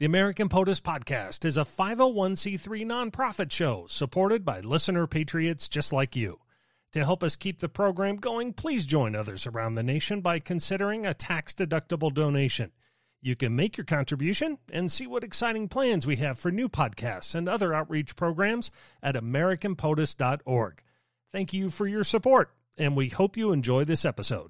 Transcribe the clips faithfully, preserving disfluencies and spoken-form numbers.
The American POTUS Podcast is a five oh one c three nonprofit show supported by listener patriots just like you. To help us keep the program going, please join others around the nation by considering a tax-deductible donation. You can make your contribution and see what exciting plans we have for new podcasts and other outreach programs at american potus dot org. Thank you for your support, and we hope you enjoy this episode.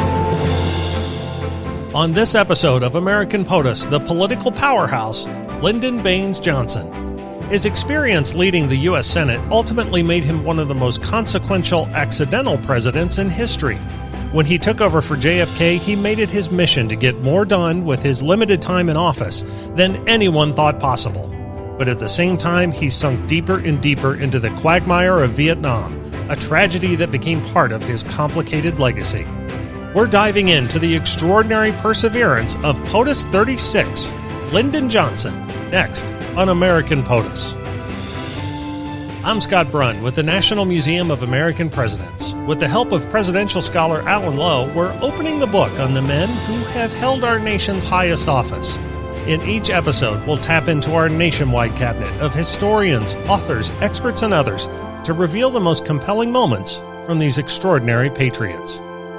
On this episode of American POTUS, the political powerhouse, Lyndon Baines Johnson. His experience leading the U S Senate ultimately made him one of the most consequential accidental presidents in history. When he took over for J F K, he made it his mission to get more done with his limited time in office than anyone thought possible. But at the same time, he sunk deeper and deeper into the quagmire of Vietnam, a tragedy that became part of his complicated legacy. We're diving into the extraordinary perseverance of POTUS thirty-six, Lyndon Johnson, next on American POTUS. I'm Scott Brunn with the National Museum of American Presidents. With the help of presidential scholar Alan Lowe, we're opening the book on the men who have held our nation's highest office. In each episode, we'll tap into our nationwide cabinet of historians, authors, experts, and others to reveal the most compelling moments from these extraordinary patriots.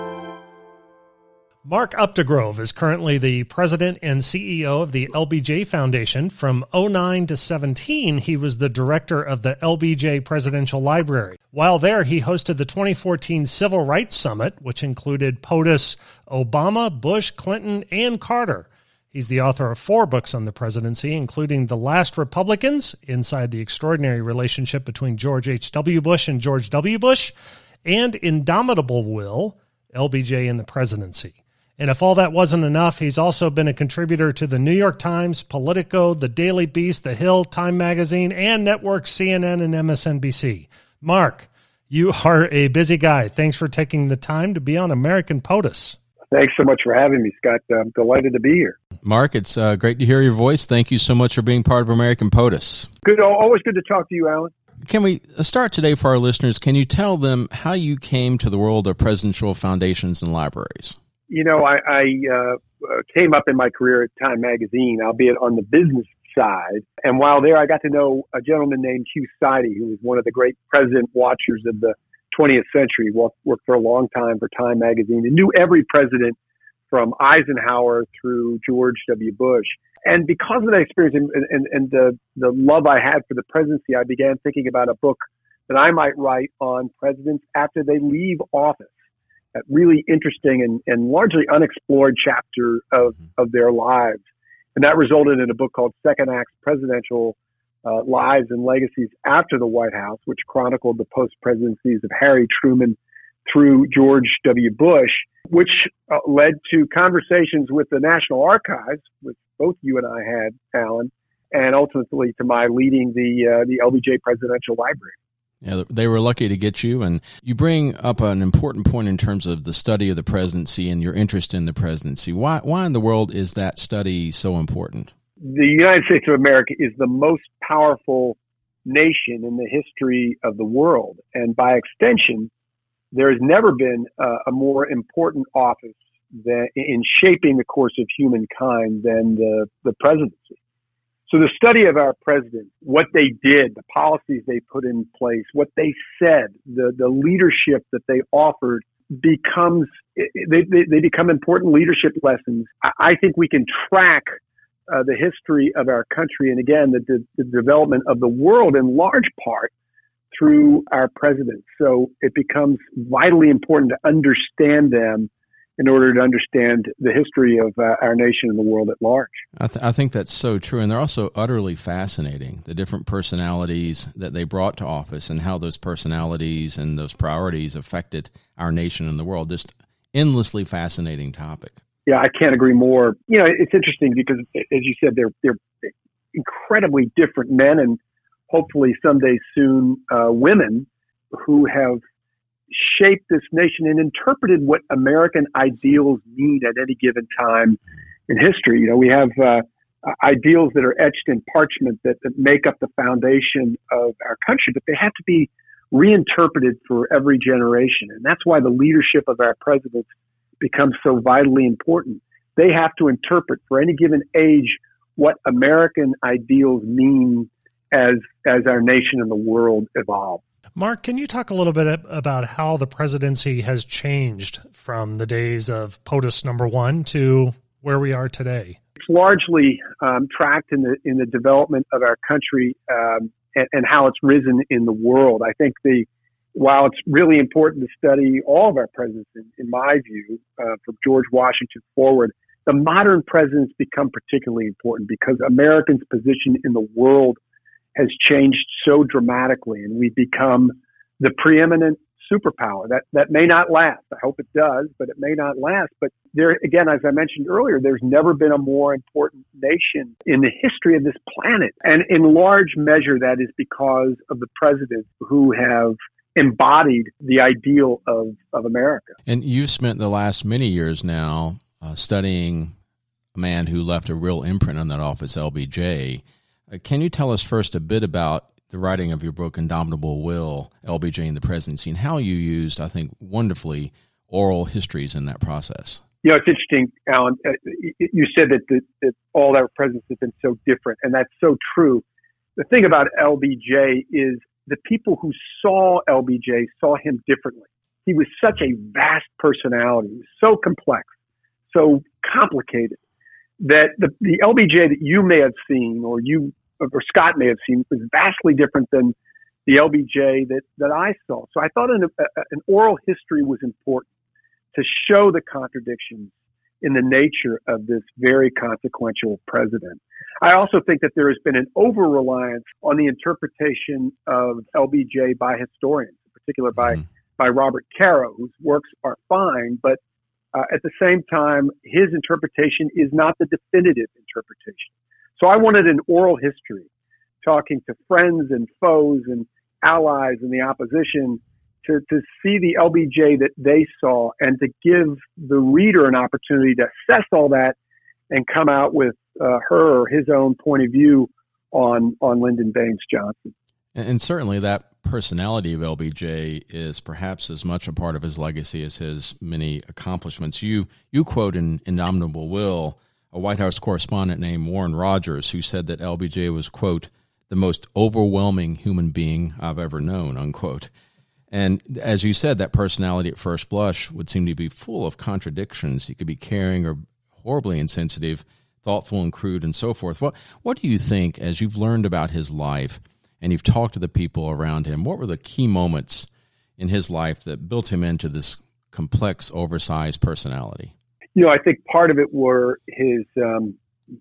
Mark Updegrove is currently the president and C E O of the L B J Foundation. From oh nine to seventeen, he was the director of the L B J Presidential Library. While there, he hosted the twenty fourteen Civil Rights Summit, which included POTUS, Obama, Bush, Clinton, and Carter. He's the author of four books on the presidency, including The Last Republicans, Inside the Extraordinary Relationship Between George H W. Bush and George W. Bush, and Indomitable Will, L B J and the Presidency. And if all that wasn't enough, he's also been a contributor to the New York Times, Politico, The Daily Beast, The Hill, Time Magazine, and networks C N N and M S N B C. Mark, you are a busy guy. Thanks for taking the time to be on American POTUS. Thanks so much for having me, Scott. I'm delighted to be here. Mark, it's uh, great to hear your voice. Thank you so much for being part of American POTUS. Good, always good to talk to you, Alan. Can we start today for our listeners? Can you tell them how you came to the world of presidential foundations and libraries? You know, I, I uh, came up in my career at Time Magazine, albeit on the business side. And while there, I got to know a gentleman named Hugh Sidey, who was one of the great president watchers of the twentieth century, worked, worked for a long time for Time Magazine, and knew every president from Eisenhower through George W. Bush. And because of that experience and, and, and the, the love I had for the presidency, I began thinking about a book that I might write on presidents after they leave office. A really interesting and, and largely unexplored chapter of, of their lives. And that resulted in a book called Second Act Presidential uh, Lives and Legacies After the White House, which chronicled the post-presidencies of Harry Truman through George W. Bush, which uh, led to conversations with the National Archives, which both you and I had, Alan, and ultimately to my leading the uh, the L B J Presidential Library. Yeah, they were lucky to get you, and you bring up an important point in terms of the study of the presidency and your interest in the presidency. Why, why in the world is that study so important? The United States of America is the most powerful nation in the history of the world, and by extension, there has never been uh, a more important office than, in shaping the course of humankind than the, the presidency. So the study of our president, what they did, the policies they put in place, what they said, the, the leadership that they offered becomes, they, they, they become important leadership lessons. I think we can track uh, the history of our country and again, the, the, the development of the world in large part through our presidents. So it becomes vitally important to understand them in order to understand the history of uh, our nation and the world at large. I, th- I think that's so true, and they're also utterly fascinating, the different personalities that they brought to office and how those personalities and those priorities affected our nation and the world. Just endlessly fascinating topic. Yeah, I can't agree more. You know, it's interesting because, as you said, they're, they're incredibly different men and hopefully someday soon uh, women who have shaped this nation and interpreted what American ideals mean at any given time in history. You know, we have uh, ideals that are etched in parchment that, that make up the foundation of our country, but they have to be reinterpreted for every generation. And that's why the leadership of our presidents becomes so vitally important. They have to interpret for any given age what American ideals mean as as our nation and the world evolve. Mark, can you talk a little bit about how the presidency has changed from the days of POTUS number one to where we are today? It's largely um, tracked in the in the development of our country um, and, and how it's risen in the world. I think the while it's really important to study all of our presidents, in, in my view, uh, from George Washington forward, the modern presidents become particularly important because Americans' position in the world has changed so dramatically, and we've become the preeminent superpower. That that may not last. I hope it does, but it may not last. But there, again, as I mentioned earlier, there's never been a more important nation in the history of this planet. And in large measure, that is because of the presidents who have embodied the ideal of, of America. And you've spent the last many years now uh, studying a man who left a real imprint on that office, L B J. Uh, can you tell us first a bit about the writing of your book, Indomitable Will, L B J and the Presidency, and how you used, I think, wonderfully oral histories in that process? You know, it's interesting, Alan. Uh, you said that, the, that all our presidents have been so different, and that's so true. The thing about L B J is the people who saw L B J saw him differently. He was such a vast personality. He was so complex, so complicated, that the, the L B J that you may have seen or you or Scott may have seen was vastly different than the L B J that, that I saw. So I thought an, a, an oral history was important to show the contradictions in the nature of this very consequential president. I also think that there has been an over-reliance on the interpretation of L B J by historians, in particular by, mm-hmm. by Robert Caro, whose works are fine, but uh, at the same time, his interpretation is not the definitive interpretation. So I wanted an oral history, talking to friends and foes and allies in the opposition to, to see the L B J that they saw and to give the reader an opportunity to assess all that and come out with uh, her or his own point of view on, on Lyndon Baines Johnson. And, and certainly that personality of L B J is perhaps as much a part of his legacy as his many accomplishments. You, you quote in Indomitable Will a White House correspondent named Warren Rogers, who said that L B J was, quote, the most overwhelming human being I've ever known, unquote. And as you said, that personality at first blush would seem to be full of contradictions. He could be caring or horribly insensitive, thoughtful and crude, and so forth. What what do you think, as you've learned about his life and you've talked to the people around him, what were the key moments in his life that built him into this complex, oversized personality? You know, I think part of it were his um,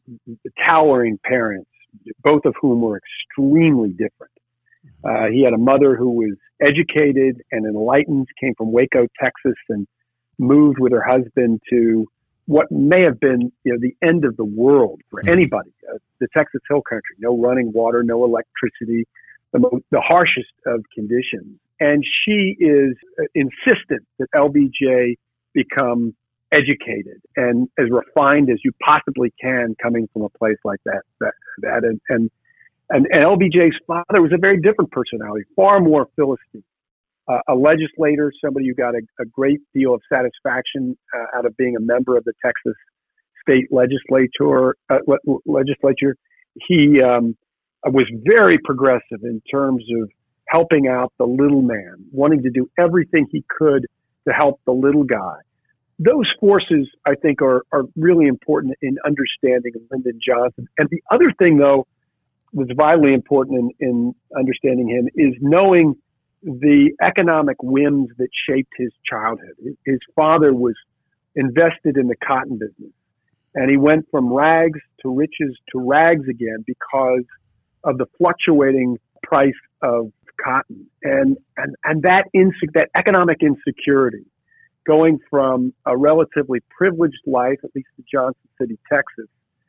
towering parents, both of whom were extremely different. Uh, he had a mother who was educated and enlightened, came from Waco, Texas, and moved with her husband to what may have been, you know, the end of the world for anybody, uh, the Texas Hill Country. No running water, no electricity, the, most, the harshest of conditions. And she is uh, insistent that L B J become educated and as refined as you possibly can, coming from a place like that. That, that and, and and and L B J's father was a very different personality, far more Philistine, uh, a legislator, somebody who got a, a great deal of satisfaction uh, out of being a member of the Texas state legislature. Uh, le- legislature, he um, was very progressive in terms of helping out the little man, wanting to do everything he could to help the little guy. Those forces, I think, are, are really important in understanding Lyndon Johnson. And the other thing, though, that's vitally important in, in understanding him is knowing the economic whims that shaped his childhood. His, his father was invested in the cotton business, and he went from rags to riches to rags again because of the fluctuating price of cotton. And, and, and that, inse- that economic insecurity, going from a relatively privileged life, at least in Johnson City, Texas,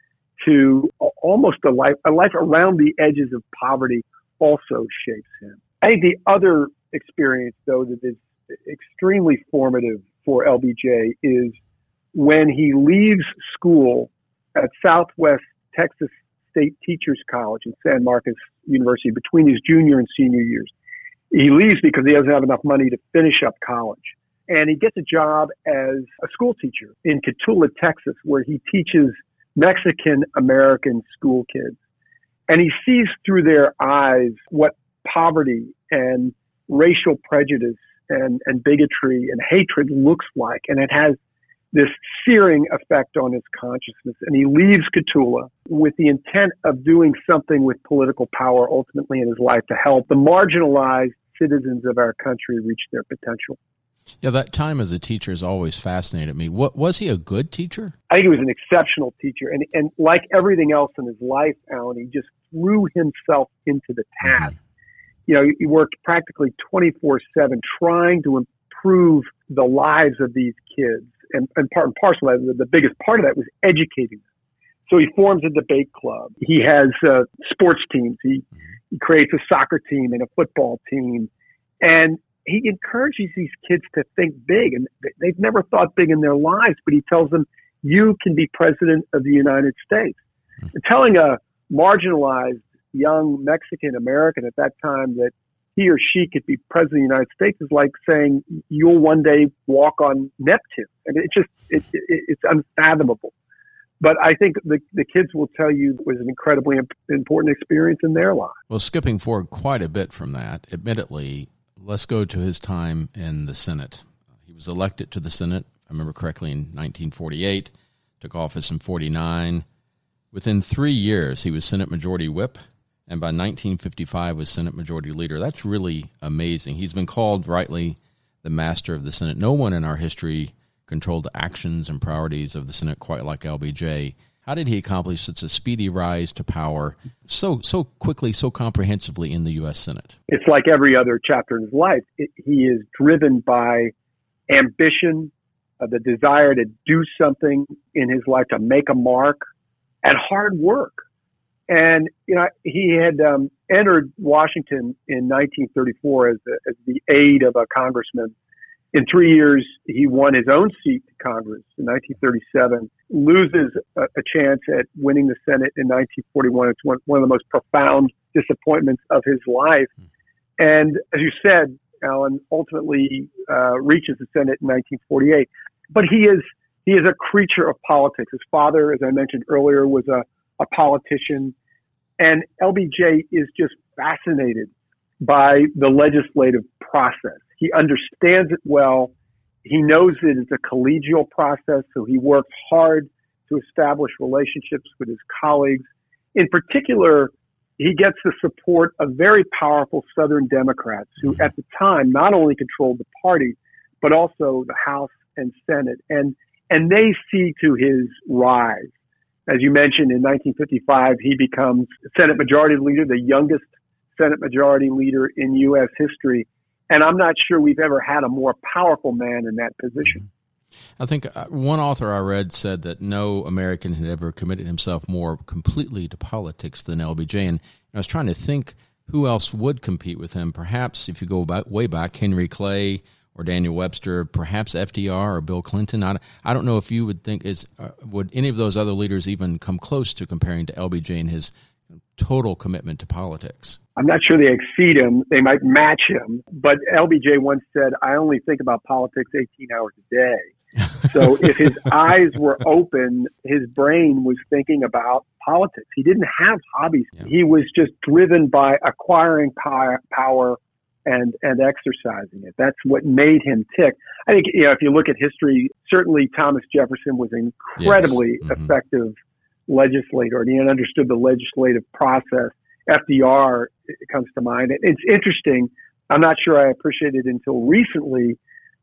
to almost a life, a life around the edges of poverty, also shapes him. I think the other experience, though, that is extremely formative for L B J is when he leaves school at Southwest Texas State Teachers College in San Marcos University between his junior and senior years. He leaves because he doesn't have enough money to finish up college. And he gets a job as a school teacher in Cotulla, Texas, where he teaches Mexican-American school kids. And he sees through their eyes what poverty and racial prejudice and, and bigotry and hatred looks like. And it has this searing effect on his consciousness. And he leaves Cotulla with the intent of doing something with political power ultimately in his life to help the marginalized citizens of our country reach their potential. Yeah, that time as a teacher has always fascinated me. What, was he a good teacher? I think he was an exceptional teacher. And, and like everything else in his life, Alan, he just threw himself into the task. Mm-hmm. You know, he worked practically twenty-four seven trying to improve the lives of these kids. And, and part and parcel of that, the biggest part of that was educating them. So he forms a debate club. He has uh, sports teams. He, he creates a soccer team and a football team. And he encourages these kids to think big. And they've never thought big in their lives, but he tells them, you can be president of the United States. Mm-hmm. Telling a marginalized young Mexican American at that time that he or she could be president of the United States is like saying you'll one day walk on Neptune. And it just, it, it, it's unfathomable. But I think the, the kids will tell you it was an incredibly imp- important experience in their lives. Well, skipping forward quite a bit from that, admittedly, let's go to his time in the Senate. He was elected to the Senate, if I remember correctly, in nineteen forty-eight, took office in forty-nine. Within three years, he was Senate Majority Whip, and by nineteen fifty-five was Senate Majority Leader. That's really amazing. He's been called, rightly, the master of the Senate. No one in our history controlled the actions and priorities of the Senate quite like L B J. How did he accomplish such a speedy rise to power so so quickly, so comprehensively in the U S Senate? It's like every other chapter in his life. It, he is driven by ambition, uh, the desire to do something in his life, to make a mark, and hard work. And, you know, he had um, entered Washington in nineteen thirty-four as, a, as the aide of a congressman. In three years, he won his own seat to Congress in nineteen thirty-seven, loses a, a chance at winning the Senate in nineteen forty-one. It's one, one of the most profound disappointments of his life. And as you said, Alan, ultimately uh, reaches the Senate in nineteen forty-eight. But he is he is a creature of politics. His father, as I mentioned earlier, was a, a politician. And L B J is just fascinated by the legislative process. He understands it well. He knows that it's a collegial process, so he works hard to establish relationships with his colleagues. In particular, he gets the support of very powerful Southern Democrats who at the time not only controlled the party, but also the House and Senate. And, and they see to his rise. As you mentioned, in nineteen fifty-five, he becomes Senate Majority Leader, the youngest Senate Majority Leader in U S history. And I'm not sure we've ever had a more powerful man in that position. I think one author I read said that no American had ever committed himself more completely to politics than L B J. And I was trying to think who else would compete with him. Perhaps if you go back, way back, Henry Clay or Daniel Webster, perhaps F D R or Bill Clinton. I, I don't know if you would think, is uh, would any of those other leaders even come close to comparing to L B J and his total commitment to politics? I'm not sure they exceed him. They might match him. But L B J once said, I only think about politics eighteen hours a day. So if his eyes were open, his brain was thinking about politics. He didn't have hobbies. Yeah. He was just driven by acquiring power and, and exercising it. That's what made him tick. I think, you know, if you look at history, certainly Thomas Jefferson was an incredibly yes. mm-hmm. effective legislator, and he understood the legislative process. F D R comes to mind. It's interesting. I'm not sure I appreciated until recently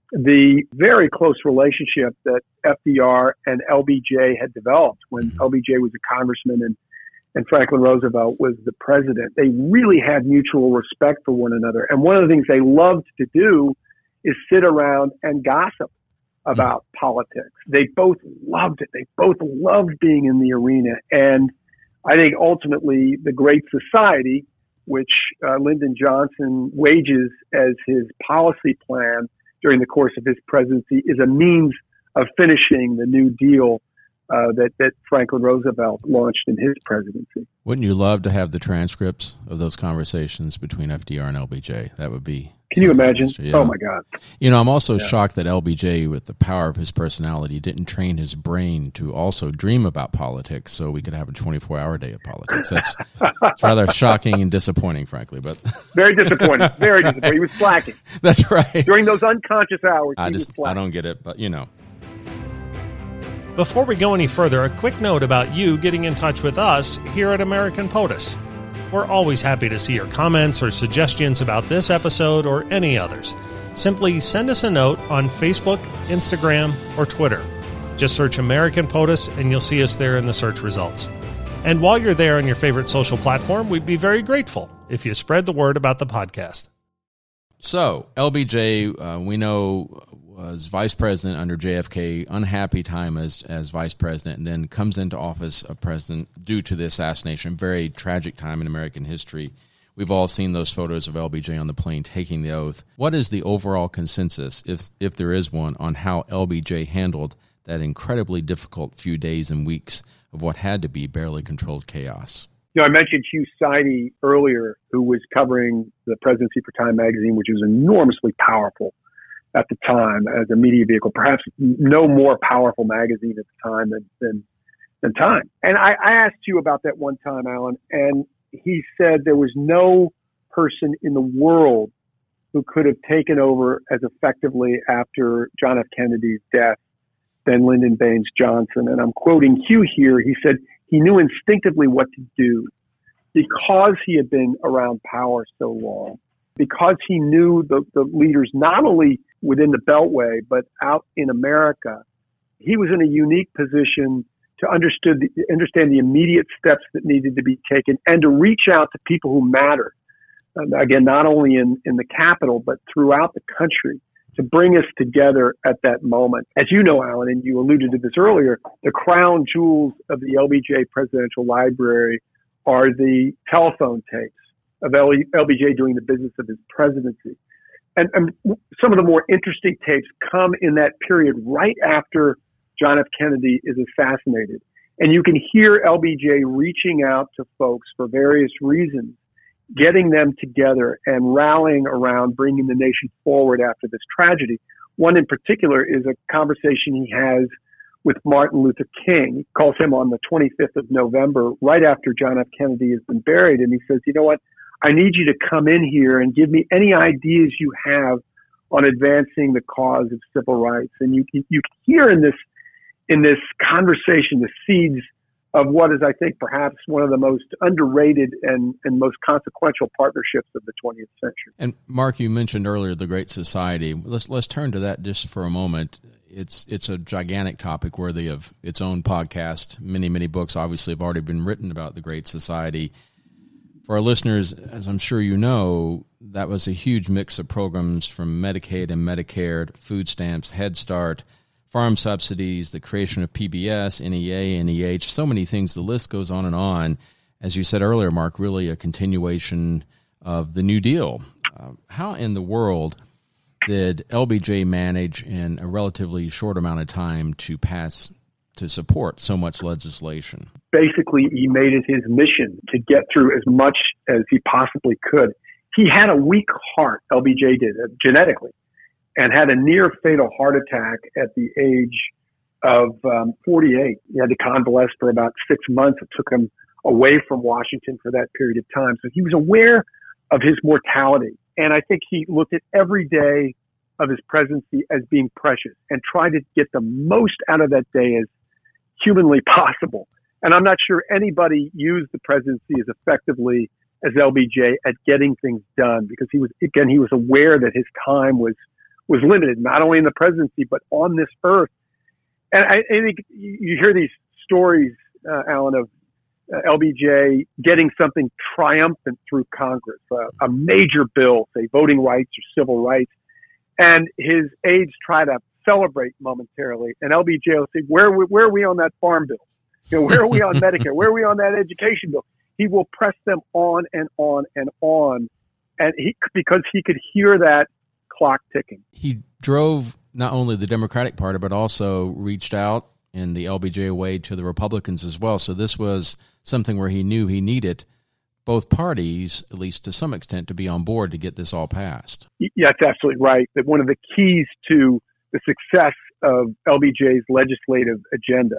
the very close relationship that F D R and L B J had developed when mm-hmm. L B J was a congressman and, and Franklin Roosevelt was the president. They really had mutual respect for one another. And one of the things they loved to do is sit around and gossip about mm-hmm. politics. They both loved it. They both loved being in the arena. And I think ultimately the Great Society, which uh, Lyndon Johnson wages as his policy plan during the course of his presidency, is a means of finishing the New Deal uh, that, that Franklin Roosevelt launched in his presidency. Wouldn't you love to have the transcripts of those conversations between F D R and L B J? That would be... Can you imagine? Yeah. Oh, my God. You know, I'm also yeah. shocked that L B J, with the power of his personality, didn't train his brain to also dream about politics so we could have a twenty-four hour day of politics. That's it's rather shocking and disappointing, frankly. But Very disappointing. Very disappointing. He was slacking. That's right. During those unconscious hours, I he just, was slacking. I don't get it, but, you know. Before we go any further, a quick note about you getting in touch with us here at American POTUS. We're always happy to see your comments or suggestions about this episode or any others. Simply send us a note on Facebook, Instagram, or Twitter. Just search American POTUS and you'll see us there in the search results. And while you're there on your favorite social platform, we'd be very grateful if you spread the word about the podcast. So, L B J, uh, we know, was vice president under J F K, unhappy time as as vice president, and then comes into office a president due to the assassination. Very tragic time in American history. We've all seen those photos of L B J on the plane taking the oath. What is the overall consensus, if if there is one, on how L B J handled that incredibly difficult few days and weeks of what had to be barely controlled chaos? You know, I mentioned Hugh Sidey earlier, who was covering the presidency for Time magazine, which was enormously powerful at the time as a media vehicle, perhaps no more powerful magazine at the time than, than, than Time. And I, I asked you about that one time, Alan, and he said there was no person in the world who could have taken over as effectively after John F. Kennedy's death than Lyndon Baines Johnson. And I'm quoting Hugh here. He said he knew instinctively what to do because he had been around power so long, because he knew the, the leaders not only within the Beltway, but out in America. He was in a unique position to understood the, understand the immediate steps that needed to be taken and to reach out to people who matter. And again, not only in, in the capital, but throughout the country, to bring us together at that moment. As you know, Alan, and you alluded to this earlier, the crown jewels of the L B J Presidential Library are the telephone tapes of L B J doing the business of his presidency. And, and some of the more interesting tapes come in that period right after John F. Kennedy is assassinated. And you can hear L B J reaching out to folks for various reasons, getting them together and rallying around bringing the nation forward after this tragedy. One in particular is a conversation he has with Martin Luther King. He calls him on the twenty-fifth of November, right after John F. Kennedy has been buried. And he says, you know what? I need you to come in here and give me any ideas you have on advancing the cause of civil rights. And you you hear in this in this conversation the seeds of what is, I think, perhaps one of the most underrated and, and most consequential partnerships of the twentieth century. And Mark, you mentioned earlier the Great Society. Let's let's turn to that just for a moment. It's it's a gigantic topic worthy of its own podcast. Many, many books obviously have already been written about the Great Society. For our listeners, as I'm sure you know, that was a huge mix of programs from Medicaid and Medicare, food stamps, Head Start, farm subsidies, the creation of P B S, N E A, N E H, so many things. The list goes on and on. As you said earlier, Mark, really a continuation of the New Deal. Uh, how in the world did L B J manage in a relatively short amount of time to pass, to support so much legislation? Basically, he made it his mission to get through as much as he possibly could. He had a weak heart, L B J did, uh, genetically, and had a near fatal heart attack at the age of um, forty-eight. He had to convalesce for about six months. It took him away from Washington for that period of time. So he was aware of his mortality. And I think he looked at every day of his presidency as being precious and tried to get the most out of that day as humanly possible. And I'm not sure anybody used the presidency as effectively as L B J at getting things done, because he was, again, he was aware that his time was was limited, not only in the presidency, but on this earth. And I, I think you hear these stories, uh, Alan, of uh, L B J getting something triumphant through Congress, uh, a major bill, say voting rights or civil rights, and his aides try to celebrate momentarily. And L B J will say, where, where are we on that farm bill? You know, where are we on Medicare? Where are we on that education bill? He will press them on and on and on, and he, because he could hear that clock ticking. He drove not only the Democratic Party, but also reached out in the L B J way to the Republicans as well. So this was something where he knew he needed both parties, at least to some extent, to be on board to get this all passed. Yeah, that's absolutely right. That one of the keys to the success of L B J's legislative agenda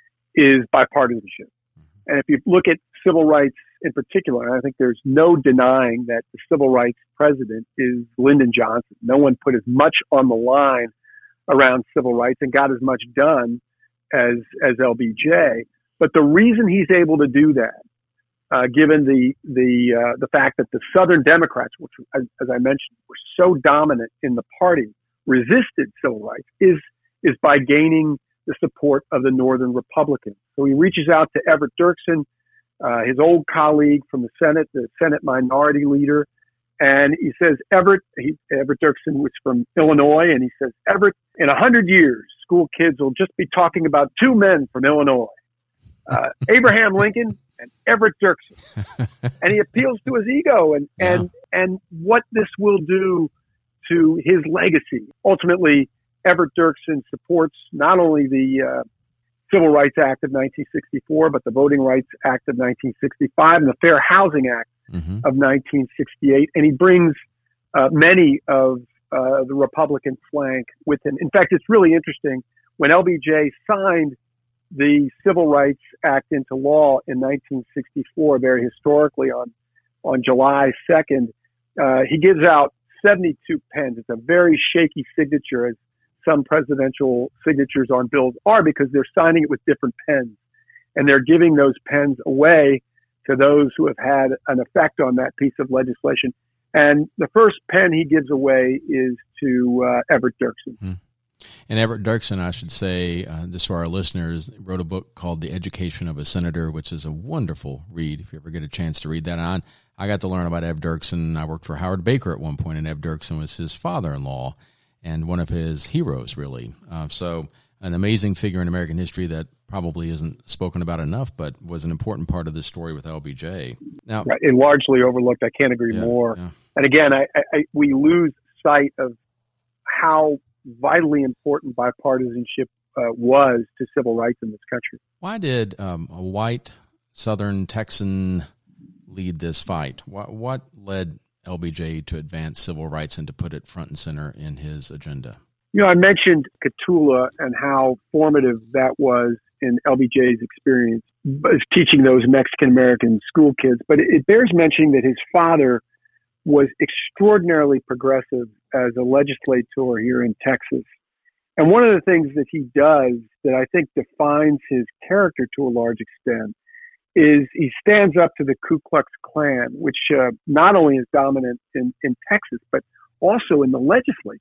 is bipartisanship. Mm-hmm. And if you look at civil rights in particular, I think there's no denying that the civil rights president is Lyndon Johnson. No one put as much on the line around civil rights and got as much done as as L B J. But the reason he's able to do that, uh, given the the uh, the fact that the Southern Democrats, which as, as I mentioned were so dominant in the party, resisted civil rights, is is by gaining the support of the Northern Republicans. So he reaches out to Everett Dirksen, uh, his old colleague from the Senate, the Senate Minority Leader, and he says, Everett, he, Everett Dirksen was from Illinois, and he says, Everett, in a hundred years, school kids will just be talking about two men from Illinois, uh, Abraham Lincoln and Everett Dirksen. And he appeals to his ego and, yeah. and, and what this will do to his legacy. Ultimately, Everett Dirksen supports not only the uh, Civil Rights Act of nineteen sixty-four, but the Voting Rights Act of nineteen sixty-five and the Fair Housing Act mm-hmm. of nineteen sixty-eight. And he brings uh, many of uh, the Republican flank with him. In fact, it's really interesting. When L B J signed the Civil Rights Act into law in nineteen sixty-four, very historically on, on July second, uh, he gives out seventy-two pens. It's a very shaky signature, as some presidential signatures on bills are, because they're signing it with different pens. And they're giving those pens away to those who have had an effect on that piece of legislation. And the first pen he gives away is to uh, Everett Dirksen. Hmm. And Everett Dirksen, I should say, uh, just for our listeners, wrote a book called The Education of a Senator, which is a wonderful read if you ever get a chance to read that on. I got to learn about Ev Dirksen. I worked for Howard Baker at one point, and Ev Dirksen was his father-in-law and one of his heroes, really. Uh, so an amazing figure in American history that probably isn't spoken about enough, but was an important part of this story with L B J. Now, right, and largely overlooked. I can't agree yeah, more. Yeah. And again, I, I, we lose sight of how vitally important bipartisanship uh, was to civil rights in this country. Why did um, a white Southern Texan lead this fight? What, what led L B J to advance civil rights and to put it front and center in his agenda? You know, I mentioned Cotulla and how formative that was in L B J's experience teaching those Mexican-American school kids. But it bears mentioning that his father was extraordinarily progressive as a legislator here in Texas. And one of the things that he does that I think defines his character to a large extent is he stands up to the Ku Klux Klan, which uh, not only is dominant in, in Texas, but also in the legislature.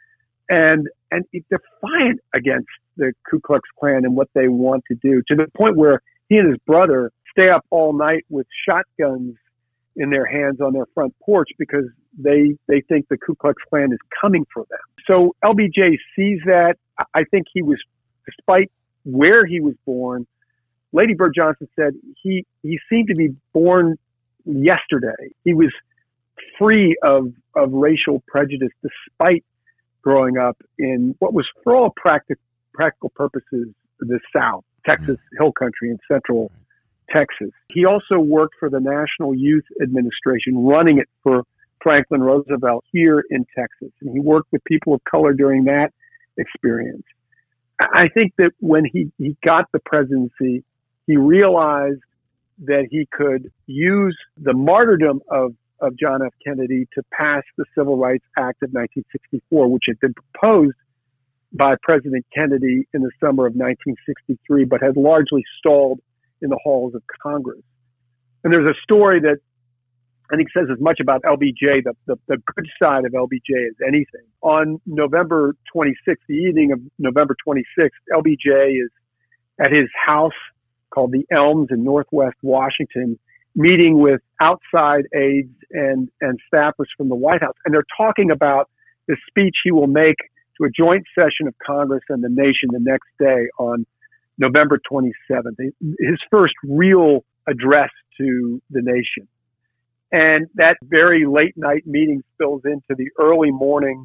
And and he's defiant against the Ku Klux Klan and what they want to do, to the point where he and his brother stay up all night with shotguns in their hands on their front porch because they they think the Ku Klux Klan is coming for them. So L B J sees that. I think he was, despite where he was born, Lady Bird Johnson said he, he seemed to be born yesterday. He was free of, of racial prejudice despite growing up in what was, for all practic, practical purposes, the South, Texas Hill Country and Central Texas. He also worked for the National Youth Administration, running it for Franklin Roosevelt here in Texas. And he worked with people of color during that experience. I think that when he, he got the presidency, he realized that he could use the martyrdom of, of John F. Kennedy to pass the Civil Rights Act of nineteen sixty-four, which had been proposed by President Kennedy in the summer of nineteen sixty-three, but had largely stalled in the halls of Congress. And there's a story that I think says as much about L B J, the, the, the good side of L B J, as anything. On November twenty-sixth, the evening of November twenty-sixth, L B J is at his house called the Elms in Northwest Washington, meeting with outside aides and, and staffers from the White House. And they're talking about the speech he will make to a joint session of Congress and the nation the next day on November twenty-seventh, his first real address to the nation. And that very late night meeting spills into the early morning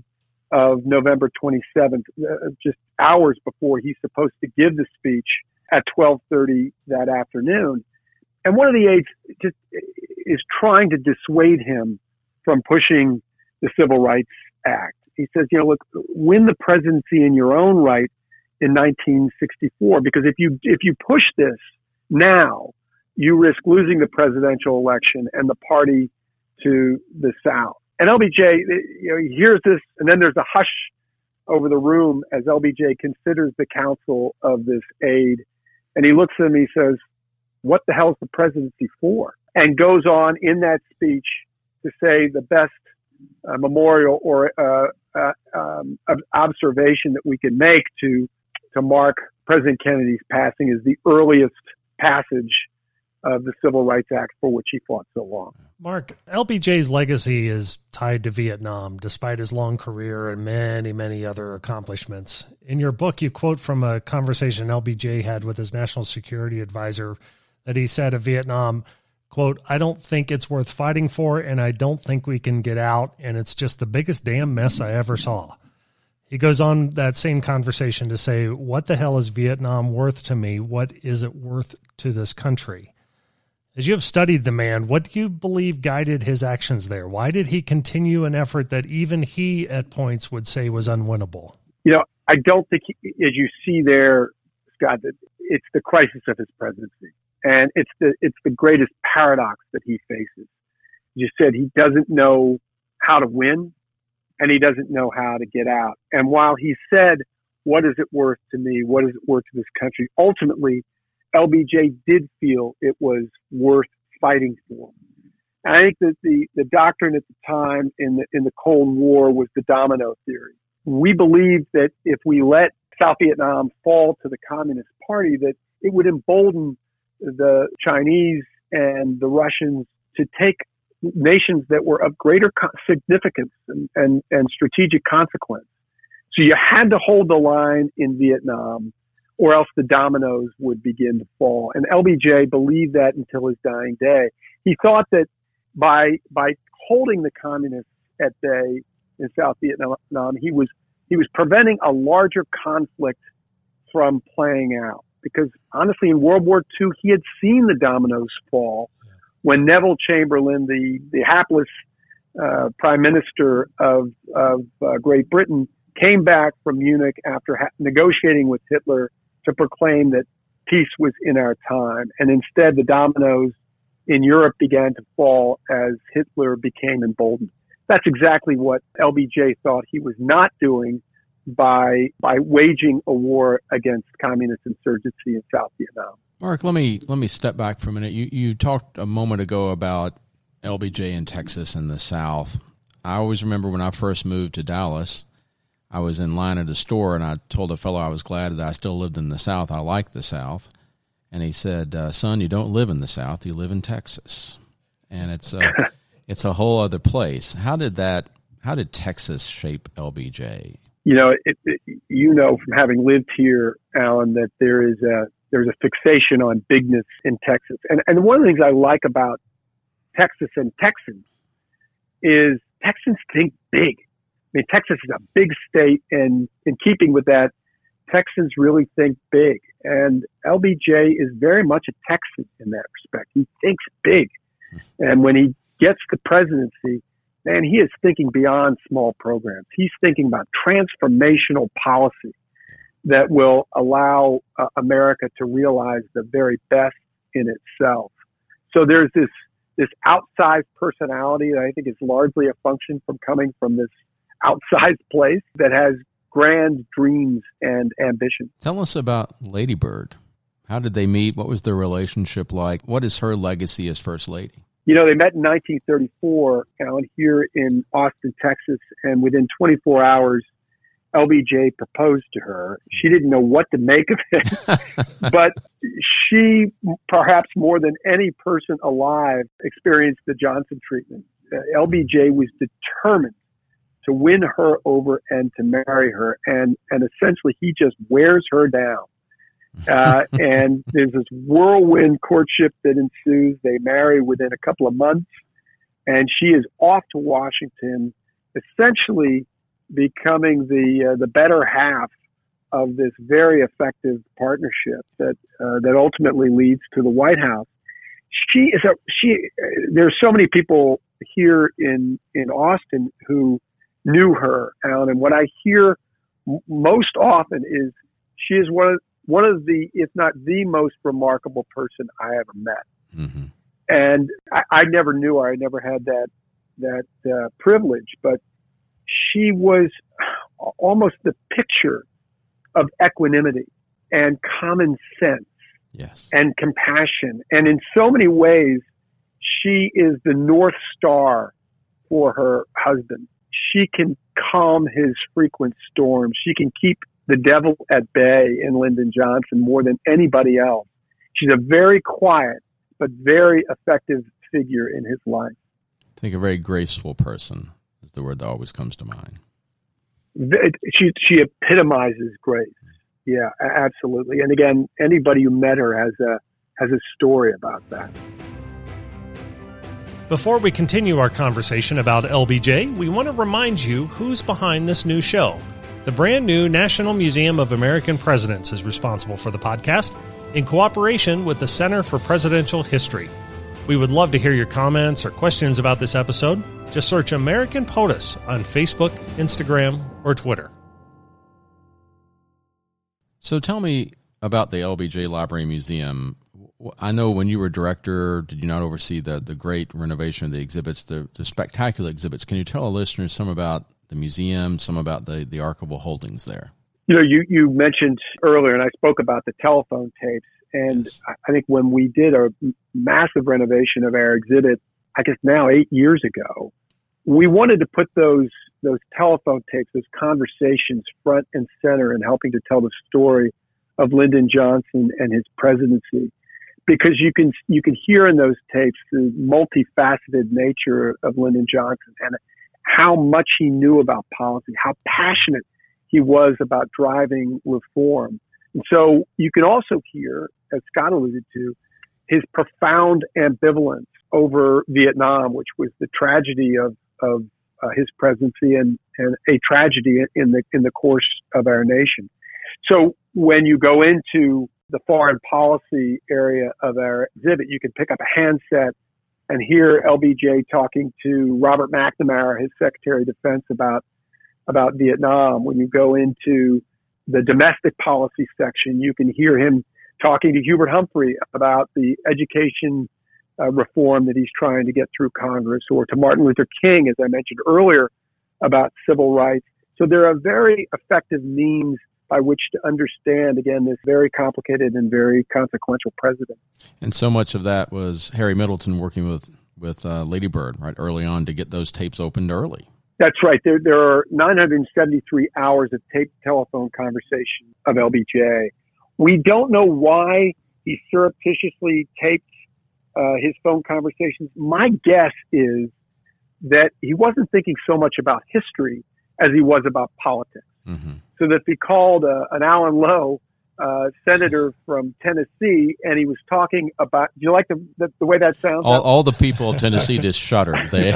of November twenty-seventh, uh, just hours before he's supposed to give the speech at twelve thirty that afternoon. And one of the aides just is trying to dissuade him from pushing the Civil Rights Act. He says, you know, look, win the presidency in your own right in nineteen sixty-four, because if you if you push this now, you risk losing the presidential election and the party to the South. And L B J, you know, he hears this, and then there's a hush over the room as L B J considers the counsel of this aide. And he looks at him, he says, what the hell is the presidency for? And goes on in that speech to say the best uh, memorial or uh, uh, um, observation that we can make to to mark President Kennedy's passing is the earliest passage of the Civil Rights Act for which he fought so long. Mark, L B J's legacy is tied to Vietnam, despite his long career and many, many other accomplishments. In your book, you quote from a conversation L B J had with his national security advisor that he said of Vietnam, quote, I don't think it's worth fighting for, and I don't think we can get out, and it's just the biggest damn mess I ever saw. He goes on that same conversation to say, what the hell is Vietnam worth to me? What is it worth to this country? As you have studied the man, what do you believe guided his actions there? Why did he continue an effort that even he at points would say was unwinnable? You know, I don't think, he, as you see there, Scott, that it's the crisis of his presidency. And it's the it's the greatest paradox that he faces. You said he doesn't know how to win, and he doesn't know how to get out. And while he said, what is it worth to me? What is it worth to this country? Ultimately, L B J did feel it was worth fighting for. And I think that the, the doctrine at the time in the, in the Cold War was the domino theory. We believed that if we let South Vietnam fall to the Communist Party, that it would embolden the Chinese and the Russians to take nations that were of greater co- significance and, and, and strategic consequence. So you had to hold the line in Vietnam, or else the dominoes would begin to fall. And L B J believed that until his dying day. He thought that by by holding the communists at bay in South Vietnam, he was he was preventing a larger conflict from playing out. Because honestly, in World War Two, he had seen the dominoes fall when Neville Chamberlain, the the hapless uh, prime minister of of uh, Great Britain, came back from Munich after ha- negotiating with Hitler to proclaim that peace was in our time. And instead, the dominoes in Europe began to fall as Hitler became emboldened. That's exactly what L B J thought he was not doing by by waging a war against communist insurgency in South Vietnam. Mark, let me let me step back for a minute. You you talked a moment ago about L B J in Texas and the South. I always remember when I first moved to Dallas, I was in line at a store, and I told a fellow I was glad that I still lived in the South. I like the South. And he said, uh, son, you don't live in the South, you live in Texas. And it's a, it's a whole other place. How did that, how did Texas shape L B J? You know, it, it, you know from having lived here, Alan, that there is a there's a fixation on bigness in Texas. And and one of the things I like about Texas and Texans is Texans think big. I mean, Texas is a big state, and in keeping with that, Texans really think big. And L B J is very much a Texan in that respect. He thinks big. And when he gets the presidency, man, he is thinking beyond small programs. He's thinking about transformational policy that will allow uh, America to realize the very best in itself. So there's this this outsized personality that I think is largely a function from coming from this outsized place that has grand dreams and ambition. Tell us about Lady Bird. How did they meet? What was their relationship like? What is her legacy as First Lady? You know, they met in nineteen thirty-four, Alan, here in Austin, Texas, and within twenty-four hours, L B J proposed to her. She didn't know what to make of it, but she, perhaps more than any person alive, experienced the Johnson treatment. Uh, L B J was determined to win her over and to marry her, and, and essentially he just wears her down. Uh, and there's this whirlwind courtship that ensues. They marry within a couple of months, and she is off to Washington, essentially becoming the uh, the better half of this very effective partnership that uh, that ultimately leads to the White House. She is a she. Uh, there's so many people here in in Austin who knew her, Alan, and what I hear m- most often is she is one of one of the, if not the most remarkable person I ever met. Mm-hmm. And I, I never knew her. I never had that that uh, privilege, but she was almost the picture of equanimity and common sense, yes, and compassion. And in so many ways, she is the North Star for her husband. She can calm his frequent storms. She can keep the devil at bay in Lyndon Johnson more than anybody else. She's a very quiet but very effective figure in his life. I think a very graceful person is the word that always comes to mind. She she epitomizes grace. Yeah, absolutely. And again, anybody who met her has a has a story about that. Before we continue our conversation about L B J, we want to remind you who's behind this new show. The brand new National Museum of American Presidents is responsible for the podcast in cooperation with the Center for Presidential History. We would love to hear your comments or questions about this episode. Just search American POTUS on Facebook, Instagram, or Twitter. So tell me about the L B J Library Museum. I know when you were director, did you not oversee the, the great renovation of the exhibits, the, the spectacular exhibits? Can you tell our listeners some about the museum, some about the, the archival holdings there? You know, you, you mentioned earlier, and I spoke about the telephone tapes, and yes. I think when we did a massive renovation of our exhibit, I guess now eight years ago, we wanted to put those those telephone tapes, those conversations front and center in helping to tell the story of Lyndon Johnson and his presidency. Because you can you can hear in those tapes the multifaceted nature of Lyndon Johnson and how much he knew about policy, how passionate he was about driving reform. And so you can also hear, as Scott alluded to, his profound ambivalence over Vietnam, which was the tragedy of of uh, his presidency and, and a tragedy in the in the course of our nation. So when you go into the foreign policy area of our exhibit, you can pick up a handset and hear L B J talking to Robert McNamara, his Secretary of Defense, about about Vietnam. When you go into the domestic policy section, you can hear him talking to Hubert Humphrey about the education uh, reform that he's trying to get through Congress, or to Martin Luther King, as I mentioned earlier, about civil rights. So there are very effective means by which to understand, again, this very complicated and very consequential president. And so much of that was Harry Middleton working with, with uh, Lady Bird, right, early on to get those tapes opened early. That's right. There, there are nine hundred seventy-three hours of taped telephone conversation of L B J. We don't know why he surreptitiously taped uh, his phone conversations. My guess is that he wasn't thinking so much about history as he was about politics. Mm-hmm. So that he called uh, an Alan Lowe, uh, senator from Tennessee, and he was talking about, do you like the, the, the way that sounds? All, all the people of Tennessee just shuddered. They,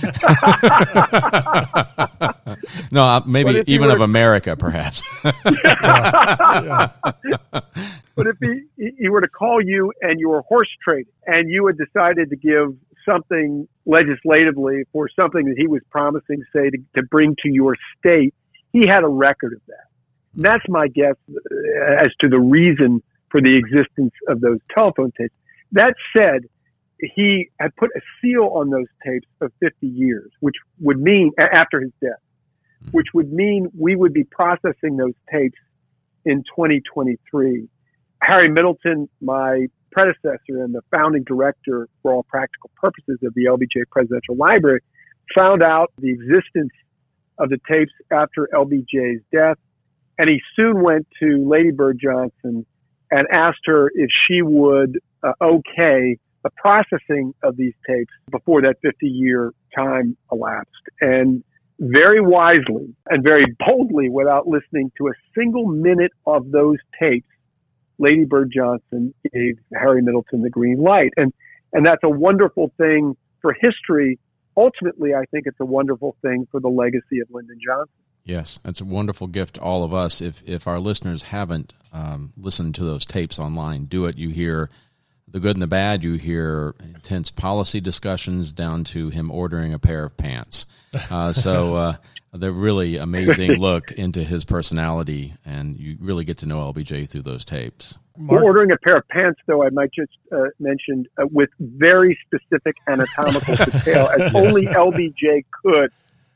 no, maybe even of to, America, perhaps. yeah. But if he, he were to call you and you were horse trading, and you had decided to give something legislatively for something that he was promising, say, to, to bring to your state, he had a record of that. And that's my guess as to the reason for the existence of those telephone tapes. That said, he had put a seal on those tapes of fifty years, which would mean, after his death, which would mean we would be processing those tapes in twenty twenty-three. Harry Middleton, my predecessor and the founding director for all practical purposes of the L B J Presidential Library, found out the existence of the tapes after L B J's death. And he soon went to Lady Bird Johnson and asked her if she would uh, okay the processing of these tapes before that fifty-year time elapsed. And very wisely and very boldly, without listening to a single minute of those tapes, Lady Bird Johnson gave Harry Middleton the green light. And, and that's a wonderful thing for history. Ultimately, I think it's a wonderful thing for the legacy of Lyndon Johnson. Yes, that's a wonderful gift to all of us. If if our listeners haven't um, listened to those tapes online, do it. You hear the good and the bad. You hear intense policy discussions down to him ordering a pair of pants. Uh, so uh, they're really amazing look into his personality, and you really get to know L B J through those tapes. Mark? Ordering a pair of pants, though, I might just uh, mention, uh, with very specific anatomical detail, as yes. only L B J could.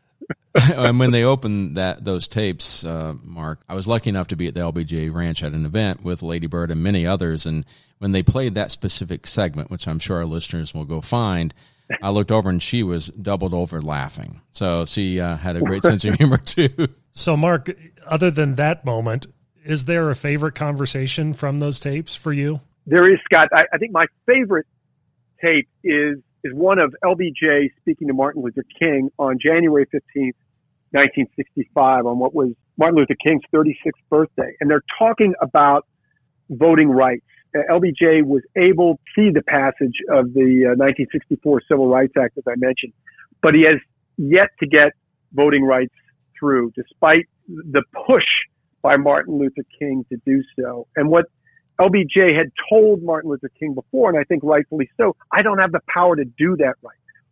And when they opened that those tapes, uh, Mark, I was lucky enough to be at the L B J Ranch at an event with Lady Bird and many others, and when they played that specific segment, which I'm sure our listeners will go find, I looked over and she was doubled over laughing. So she uh, had a great sense of humor, too. So, Mark, other than that moment, is there a favorite conversation from those tapes for you? There is, Scott. I, I think my favorite tape is is one of L B J speaking to Martin Luther King on January fifteenth, nineteen sixty-five, on what was Martin Luther King's thirty-sixth birthday. And they're talking about voting rights. Uh, L B J was able to see the passage of the uh, nineteen sixty-four Civil Rights Act, as I mentioned, but he has yet to get voting rights through, despite the push by Martin Luther King to do so. And what L B J had told Martin Luther King before, and I think rightfully so, I don't have the power to do that right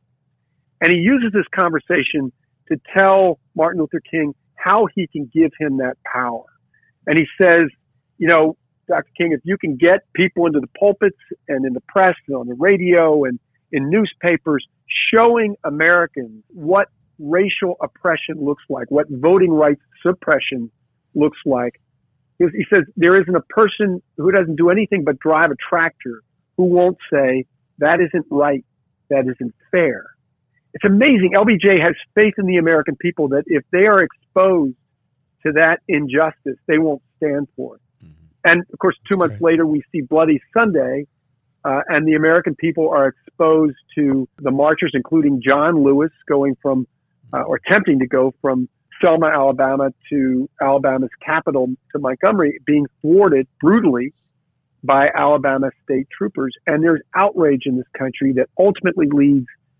now. And he uses this conversation to tell Martin Luther King how he can give him that power. And he says, you know, Doctor King, if you can get people into the pulpits and in the press and on the radio and in newspapers showing Americans what racial oppression looks like, what voting rights suppression looks like, he says there isn't a person who doesn't do anything but drive a tractor who won't say that isn't right, that isn't fair. It's amazing. L B J has faith in the American people that if they are exposed to that injustice, they won't stand for it. Mm-hmm. And of course, two That's months great. later, we see Bloody Sunday, uh, and the American people are exposed to the marchers, including John Lewis, going from uh, or attempting to go from Selma, Alabama to Alabama's capital to Montgomery, being thwarted brutally by Alabama state troopers. And there's outrage in this country that ultimately leads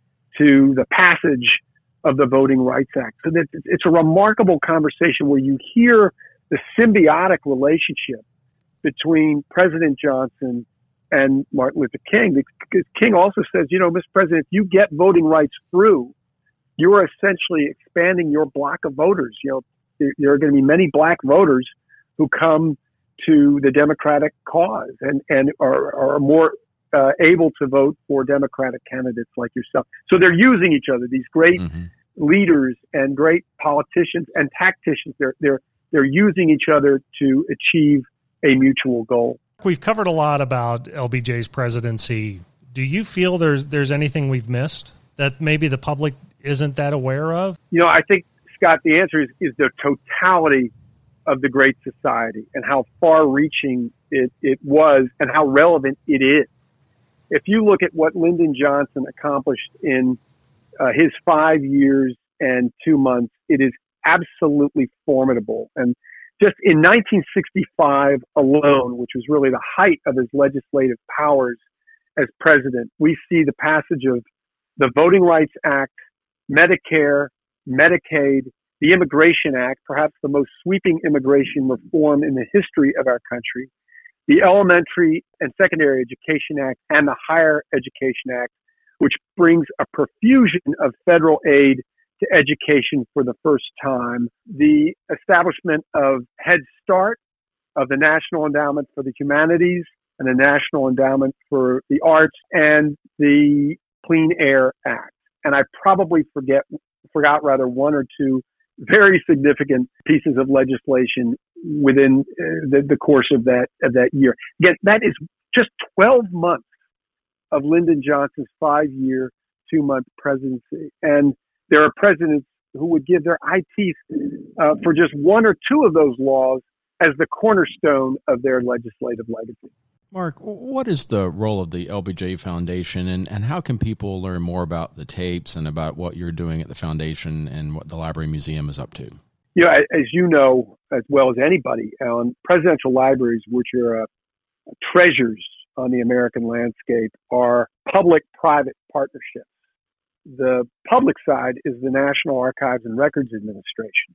to the passage of the Voting Rights Act. So that it's a remarkable conversation where you hear the symbiotic relationship between President Johnson and Martin Luther King. Because King also says, you know, Mister President, if you get voting rights through, you are essentially expanding your block of voters. You know, there, there are going to be many black voters who come to the Democratic cause and, and are, are more uh, able to vote for Democratic candidates like yourself. So they're using each other, these great mm-hmm. leaders and great politicians and tacticians. They're, they're, they're using each other to achieve a mutual goal. We've covered a lot about L B J's presidency. Do you feel there's, there's anything we've missed that maybe the public isn't that aware of? You know, I think, Scott, the answer is, is the totality of the Great Society and how far-reaching it, it was and how relevant it is. If you look at what Lyndon Johnson accomplished in uh, his five years and two months, it is absolutely formidable. And just in nineteen sixty-five alone, which was really the height of his legislative powers as president, we see the passage of the Voting Rights Act, Medicare, Medicaid, the Immigration Act, perhaps the most sweeping immigration reform in the history of our country, the Elementary and Secondary Education Act, and the Higher Education Act, which brings a profusion of federal aid to education for the first time, the establishment of Head Start, of the National Endowment for the Humanities, and the National Endowment for the Arts, and the Clean Air Act. And I probably forget, forgot rather one or two very significant pieces of legislation within uh, the, the course of that of that year. Again, that is just twelve months of Lyndon Johnson's five-year, two-month presidency. And there are presidents who would give their eye teeth uh, for just one or two of those laws as the cornerstone of their legislative legacy. Mark, what is the role of the L B J Foundation, and, and how can people learn more about the tapes and about what you're doing at the foundation and what the Library Museum is up to? You know, as you know, as well as anybody, Alan, presidential libraries, which are uh, treasures on the American landscape, are public-private partnerships. The public side is the National Archives and Records Administration,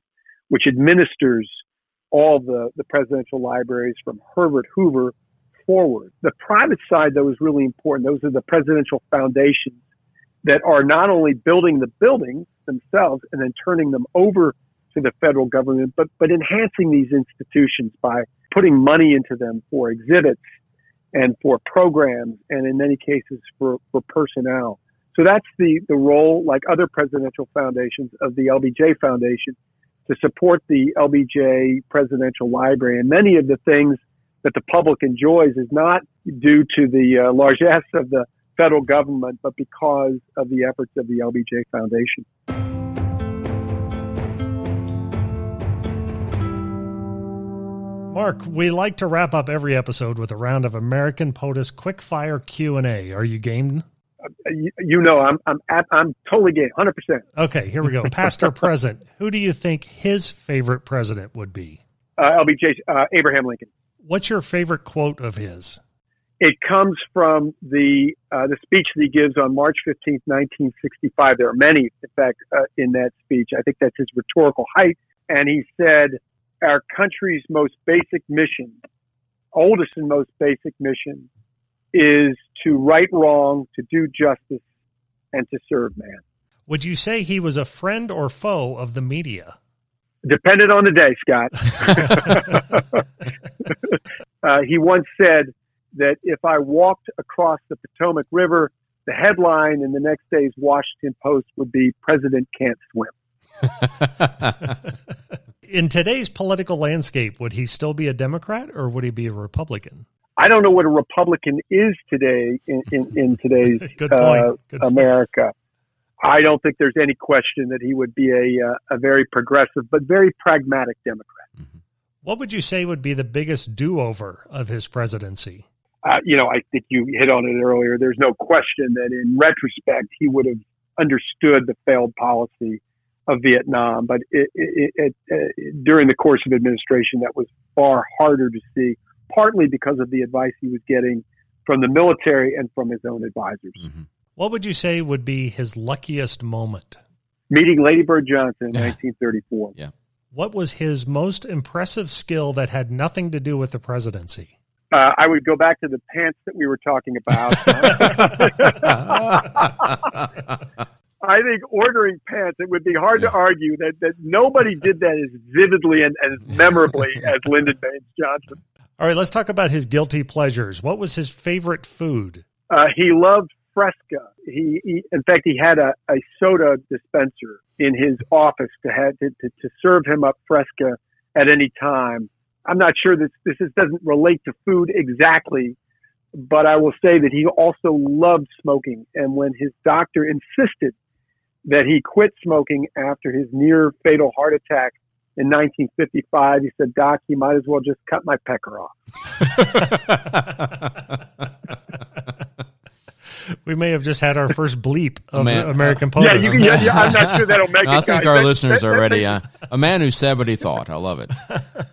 which administers all the, the presidential libraries from Herbert Hoover forward. The private side, though, is really important. Those are the presidential foundations that are not only building the buildings themselves and then turning them over to the federal government, but, but enhancing these institutions by putting money into them for exhibits and for programs and in many cases for, for personnel. So that's the, the role, like other presidential foundations, of the L B J Foundation to support the L B J Presidential Library. And many of the things that the public enjoys is not due to the uh, largesse of the federal government, but because of the efforts of the L B J Foundation. Mark, we like to wrap up every episode with a round of American POTUS quick-fire Q and A. Are you game? Uh, you, you know, I'm I'm I'm totally game, one hundred percent. Okay, here we go. Past or present, who do you think his favorite president would be? Uh, L B J, uh, Abraham Lincoln. What's your favorite quote of his? It comes from the uh, the speech that he gives on March fifteenth, nineteen sixty-five. There are many, in fact, uh, in that speech. I think that's his rhetorical height. And he said, our country's most basic mission, oldest and most basic mission, is to right wrong, to do justice, and to serve man. Would you say he was a friend or foe of the media? Depended on the day, Scott. uh, he once said that if I walked across the Potomac River, the headline in the next day's Washington Post would be, President Can't Swim. In today's political landscape, would he still be a Democrat or would he be a Republican? I don't know what a Republican is today in, in, in today's Good uh, Good America. I don't think there's any question that he would be a, uh, a very progressive but very pragmatic Democrat. Mm-hmm. What would you say would be the biggest do-over of his presidency? Uh, you know, I think you hit on it earlier. There's no question that in retrospect, he would have understood the failed policy of Vietnam. But it, it, it, it, during the course of administration, that was far harder to see, partly because of the advice he was getting from the military and from his own advisors. Mm-hmm. What would you say would be his luckiest moment? Meeting Lady Bird Johnson in nineteen thirty-four. Yeah. What was his most impressive skill that had nothing to do with the presidency? Uh, I would go back to the pants that we were talking about. I think ordering pants, it would be hard to argue that, that nobody did that as vividly and as memorably as Lyndon Baines Johnson. All right, let's talk about his guilty pleasures. What was his favorite food? Uh, he loved Fresca. He, he, in fact, he had a, a soda dispenser in his office to, have, to, to, to serve him up Fresca at any time. I'm not sure that this is, doesn't relate to food exactly, but I will say that he also loved smoking. And when his doctor insisted that he quit smoking after his near fatal heart attack in nineteen fifty-five, he said, Doc, you might as well just cut my pecker off. We may have just had our first bleep of man, American uh, POTUS. Yeah, you, yeah, yeah, I'm not sure that'll make I it. think guys. our That- listeners that- are that ready. makes- Uh, a man who said what he thought. I love it.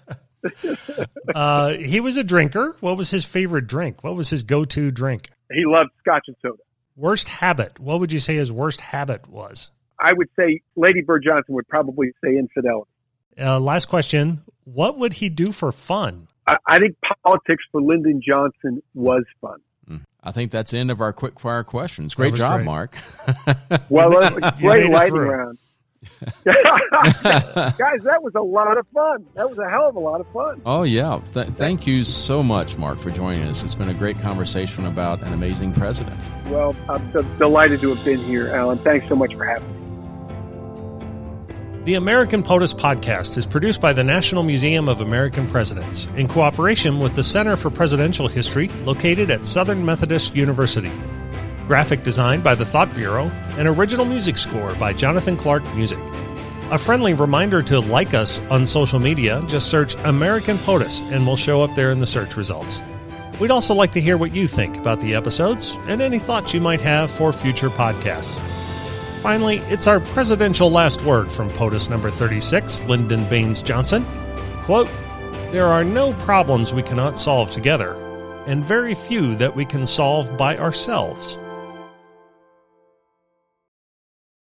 Uh, he was a drinker. What was his favorite drink? What was his go-to drink? He loved Scotch and soda. Worst habit. What would you say his worst habit was? I would say Lady Bird Johnson would probably say infidelity. Uh, last question. What would he do for fun? I, I think politics for Lyndon Johnson was fun. I think that's the end of our quick fire questions. Great was job, great. Mark. Well, that was a You made great it lightning through. round. Guys, that was a lot of fun. That was a hell of a lot of fun. Oh, yeah. Th- thank you so much, Mark, for joining us. It's been a great conversation about an amazing president. Well, I'm d- delighted to have been here, Alan. Thanks so much for having me. The American POTUS podcast is produced by the National Museum of American Presidents in cooperation with the Center for Presidential History located at Southern Methodist University. Graphic design by the Thought Bureau and original music score by Jonathan Clark Music. A friendly reminder to like us on social media, just search American POTUS and we'll show up there in the search results. We'd also like to hear what you think about the episodes and any thoughts you might have for future podcasts. Finally, it's our presidential last word from POTUS number thirty-six, Lyndon Baines Johnson. Quote, "There are no problems we cannot solve together, and very few that we can solve by ourselves.